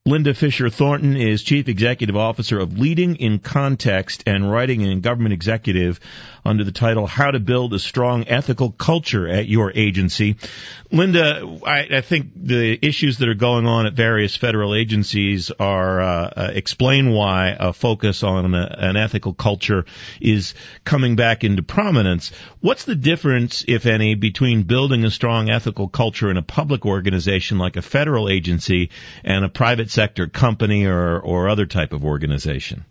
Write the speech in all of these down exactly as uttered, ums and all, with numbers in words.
Linda Fisher Thornton is Chief Executive Officer of Leading in Context and Writing in Government Executive under the title How to Build a Strong Ethical Culture at Your Agency. Linda, I, I think the issues that are going on at various federal agencies are uh, uh, explain why a focus on a, an ethical culture is coming back into prominence. What's the difference, if any, between building a strong ethical culture in a public organization like a federal agency and a private sector company or, or other type of organization?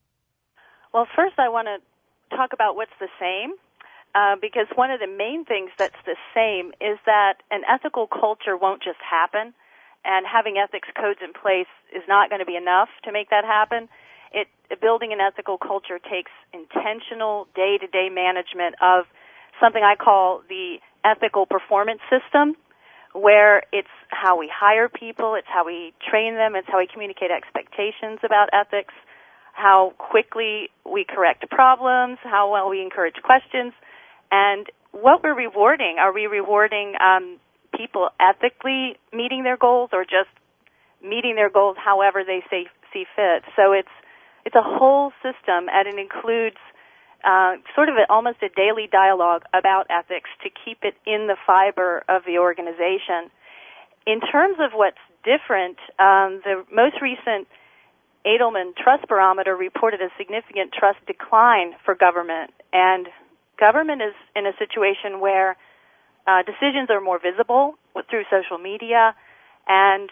Well, first I want to talk about what's the same, uh, because one of the main things that's the same is that an ethical culture won't just happen, and having ethics codes in place is not going to be enough to make that happen. It, building an ethical culture takes intentional day-to-day management of something I call the ethical performance system, where it's how we hire people, it's how we train them, it's how we communicate expectations about ethics, how quickly we correct problems, how well we encourage questions, and what we're rewarding. Are we rewarding um, people ethically meeting their goals or just meeting their goals however they say, see fit? So it's it's a whole system, and it includes uh, sort of a, almost a daily dialogue about ethics to keep it in the fiber of the organization. In terms of what's different, um, the most recent Edelman Trust Barometer reported a significant trust decline for government, and government is in a situation where uh, decisions are more visible through social media, and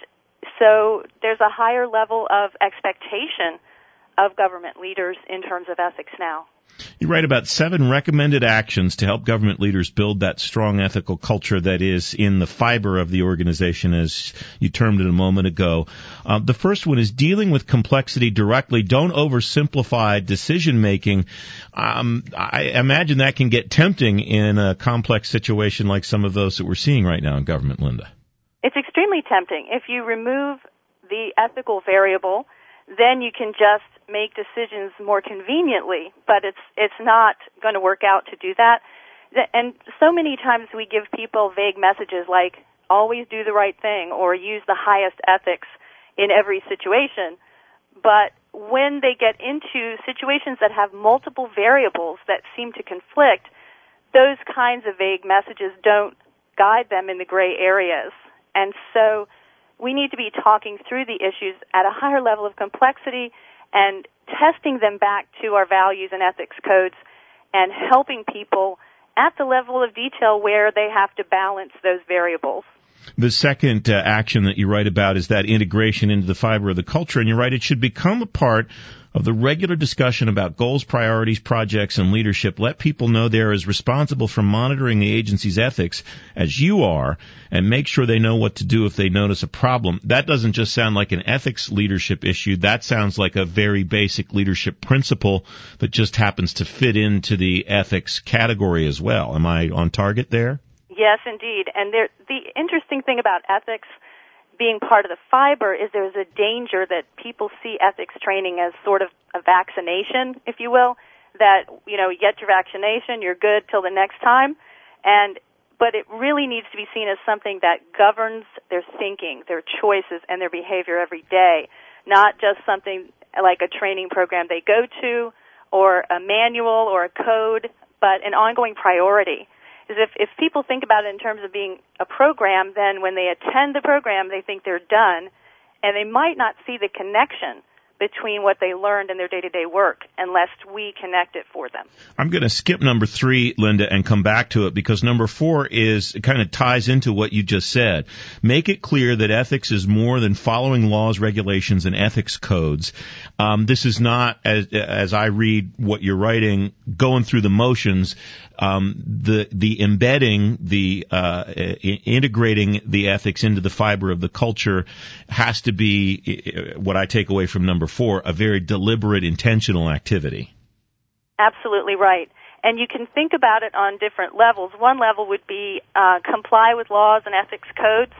so there's a higher level of expectation of government leaders in terms of ethics now. You write about seven recommended actions to help government leaders build that strong ethical culture that is in the fiber of the organization, as you termed it a moment ago. Uh, the first one is dealing with complexity directly. Don't oversimplify decision-making. Um, I imagine that can get tempting in a complex situation like some of those that we're seeing right now in government, Linda. It's extremely tempting. If you remove the ethical variable, then you can just make decisions more conveniently, but it's it's not going to work out to do that. And so many times we give people vague messages like always do the right thing or use the highest ethics in every situation. But when they get into situations that have multiple variables that seem to conflict, those kinds of vague messages don't guide them in the gray areas. And so we need to be talking through the issues at a higher level of complexity and testing them back to our values and ethics codes and helping people at the level of detail where they have to balance those variables. The second uh, action that you write about is that integration into the fiber of the culture, and you write it should become a part of the regular discussion about goals, priorities, projects, and leadership. Let people know they're as responsible for monitoring the agency's ethics as you are, and make sure they know what to do if they notice a problem. That doesn't just sound like an ethics leadership issue. That sounds like a very basic leadership principle that just happens to fit into the ethics category as well. Am I on target there? Yes, indeed. And there, the interesting thing about ethics being part of the fiber is there's a danger that people see ethics training as sort of a vaccination, if you will, that, you know, you get your vaccination, you're good till the next time. And but it really needs to be seen as something that governs their thinking, their choices, and their behavior every day, not just something like a training program they go to or a manual or a code, but an ongoing priority. Is if, if people think about it in terms of being a program, then when they attend the program, they think they're done, and they might not see the connection between what they learned in their day-to-day work unless we connect it for them. I'm going to skip number three, Linda, and come back to it because number four is it kind of ties into what you just said. Make it clear that ethics is more than following laws, regulations, and ethics codes. Um, this is not, as, as I read what you're writing, going through the motions. Um, the the embedding, the uh, integrating the ethics into the fiber of the culture has to be what I take away from number four, a very deliberate, intentional activity. Absolutely right. And you can think about it on different levels. One level would be uh, comply with laws and ethics codes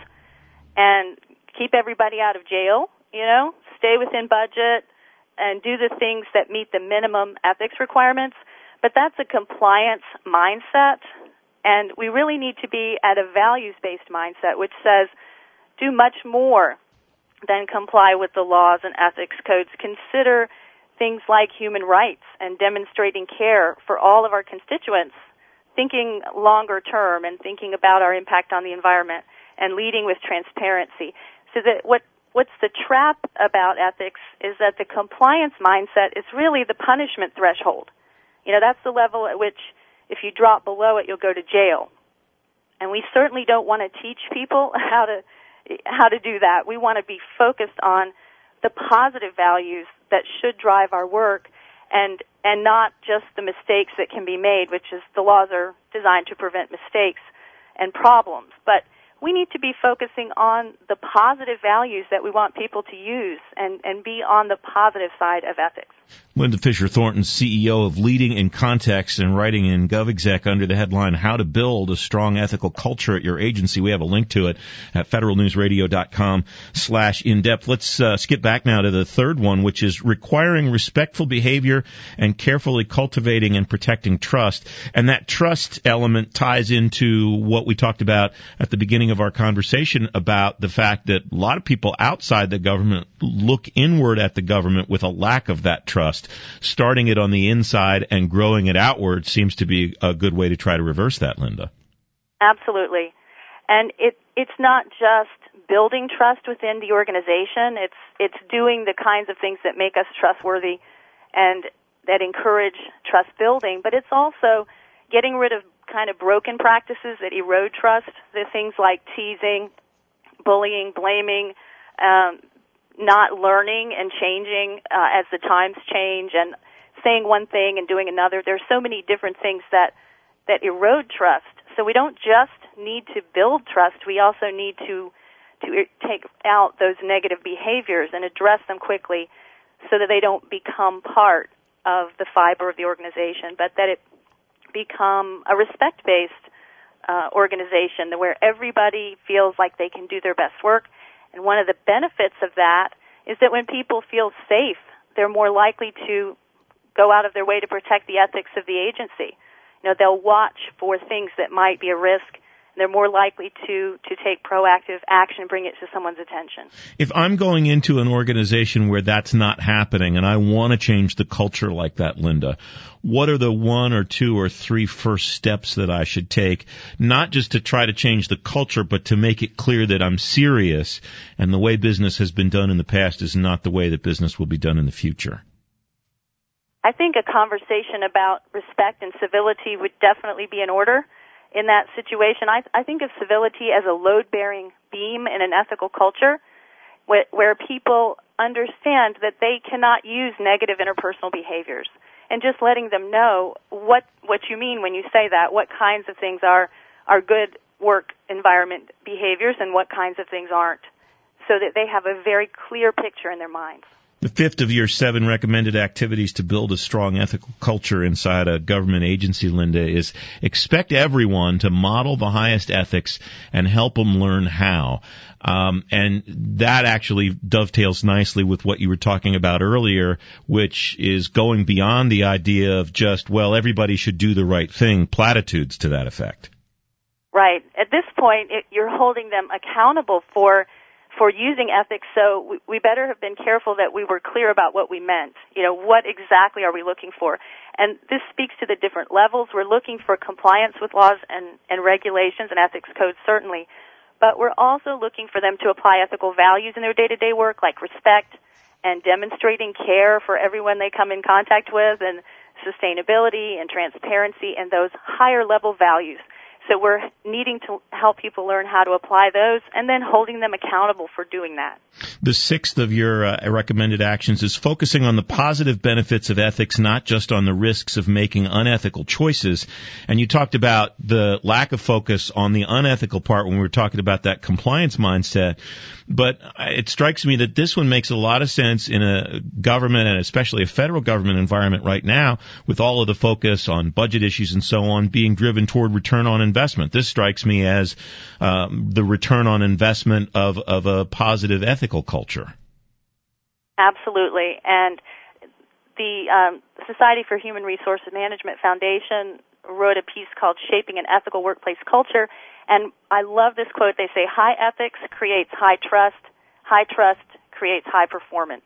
and keep everybody out of jail, you know, stay within budget and do the things that meet the minimum ethics requirements. But that's a compliance mindset, and we really need to be at a values-based mindset, which says do much more then comply with the laws and ethics codes. Consider things like human rights and demonstrating care for all of our constituents, thinking longer term and thinking about our impact on the environment, and leading with transparency. So that what what's the trap about ethics is that the compliance mindset is really the punishment threshold. You know, that's the level at which if you drop below it, you'll go to jail. And we certainly don't want to teach people how to how to do that. We want to be focused on the positive values that should drive our work, and and not just the mistakes that can be made, which is the laws are designed to prevent mistakes and problems. But we need to be focusing on the positive values that we want people to use and, and be on the positive side of ethics. Linda Fisher Thornton, C E O of Leading in Context and writing in GovExec under the headline, How to Build a Strong Ethical Culture at Your Agency. We have a link to it at federalnewsradio.com slash in-depth. Let's uh, skip back now to the third one, which is requiring respectful behavior and carefully cultivating and protecting trust. And that trust element ties into what we talked about at the beginning of our conversation about the fact that a lot of people outside the government look inward at the government with a lack of that trust. Starting it on the inside and growing it outward seems to be a good way to try to reverse that, Linda. Absolutely. And it it's not just building trust within the organization. It's it's doing the kinds of things that make us trustworthy and that encourage trust building, but it's also getting rid of kind of broken practices that erode trust. The things like teasing, bullying, blaming, um, not learning and changing uh, as the times change, and saying one thing and doing another. There's so many different things that, that erode trust. So we don't just need to build trust, we also need to, to take out those negative behaviors and address them quickly so that they don't become part of the fiber of the organization, but that it become a respect-based uh, organization where everybody feels like they can do their best work. And one of the benefits of that is that when people feel safe, they're more likely to go out of their way to protect the ethics of the agency. You know, they'll watch for things that might be a risk. They're more likely to, to take proactive action and bring it to someone's attention. If I'm going into an organization where that's not happening and I want to change the culture like that, Linda, what are the one or two or three first steps that I should take, not just to try to change the culture, but to make it clear that I'm serious and the way business has been done in the past is not the way that business will be done in the future? I think a conversation about respect and civility would definitely be in order. In that situation, I, I think of civility as a load-bearing beam in an ethical culture where, where people understand that they cannot use negative interpersonal behaviors, and just letting them know what what you mean when you say that, what kinds of things are, are good work environment behaviors and what kinds of things aren't, so that they have a very clear picture in their minds. The fifth of your seven recommended activities to build a strong ethical culture inside a government agency, Linda, is expect everyone to model the highest ethics and help them learn how. Um, and that actually dovetails nicely with what you were talking about earlier, which is going beyond the idea of just, well, everybody should do the right thing, platitudes to that effect. Right. At this point, it, you're holding them accountable for for using ethics, so we, we better have been careful that we were clear about what we meant. You know, what exactly are we looking for? And this speaks to the different levels. We're looking for compliance with laws and, and regulations and ethics codes, certainly, but we're also looking for them to apply ethical values in their day-to-day work, like respect and demonstrating care for everyone they come in contact with, and sustainability and transparency and those higher-level values. So we're needing to help people learn how to apply those and then holding them accountable for doing that. The sixth of your uh, recommended actions is focusing on the positive benefits of ethics, not just on the risks of making unethical choices. And you talked about the lack of focus on the unethical part when we were talking about that compliance mindset. But it strikes me that this one makes a lot of sense in a government, and especially a federal government environment right now, with all of the focus on budget issues and so on being driven toward return on investment. This strikes me as um, the return on investment of, of a positive ethical culture. Absolutely. And the um, Society for Human Resources Management Foundation wrote a piece called Shaping an Ethical Workplace Culture. And I love this quote. They say, high ethics creates high trust, high trust creates high performance.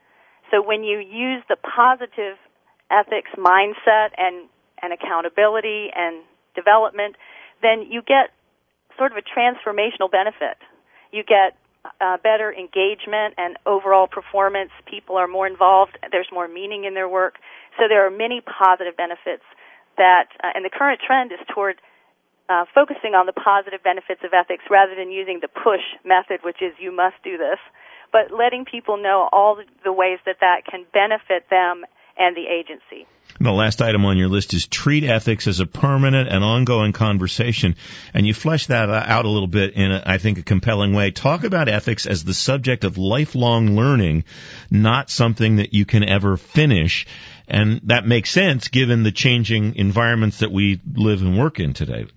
So when you use the positive ethics mindset and, and accountability and development, then you get sort of a transformational benefit. You get uh, better engagement and overall performance. People are more involved. There's more meaning in their work. So there are many positive benefits that, uh, and the current trend is toward uh, focusing on the positive benefits of ethics rather than using the push method, which is you must do this, but letting people know all the ways that that can benefit them and the agency. The last item on your list is treat ethics as a permanent and ongoing conversation, and you flesh that out a little bit in, a, I think, a compelling way. Talk about ethics as the subject of lifelong learning, not something that you can ever finish, and that makes sense given the changing environments that we live and work in today.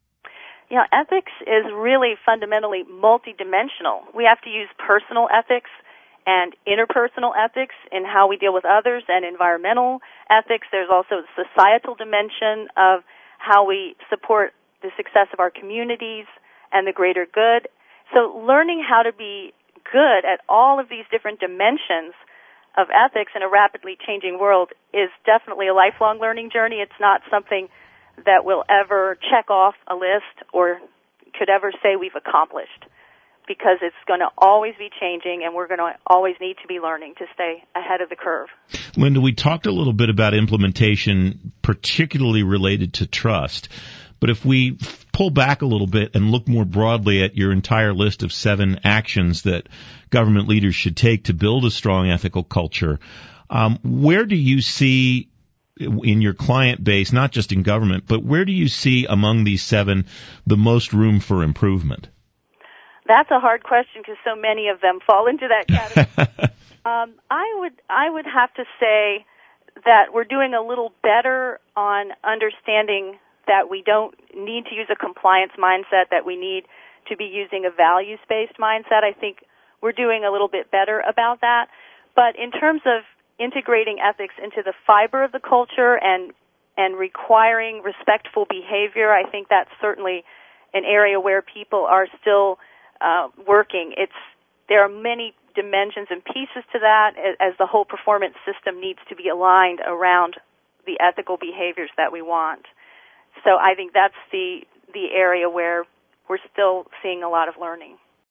Yeah, ethics is really fundamentally multidimensional. We have to use personal ethics and interpersonal ethics in how we deal with others, and environmental ethics. There's also the societal dimension of how we support the success of our communities and the greater good. So learning how to be good at all of these different dimensions of ethics in a rapidly changing world is definitely a lifelong learning journey. It's not something that we'll ever check off a list or could ever say we've accomplished, because it's going to always be changing, and we're going to always need to be learning to stay ahead of the curve. Linda, we talked a little bit about implementation, particularly related to trust. But if we pull back a little bit and look more broadly at your entire list of seven actions that government leaders should take to build a strong ethical culture, um, where do you see in your client base, not just in government, but where do you see among these seven the most room for improvement? That's a hard question because so many of them fall into that category. um, I would I would have to say that we're doing a little better on understanding that we don't need to use a compliance mindset, that we need to be using a values-based mindset. I think we're doing a little bit better about that. But in terms of integrating ethics into the fiber of the culture and and requiring respectful behavior, I think that's certainly an area where people are still Uh, working. It's there are many dimensions and pieces to that, as the whole performance system needs to be aligned around the ethical behaviors that we want. So I think that's the the area where we're still seeing a lot of learning.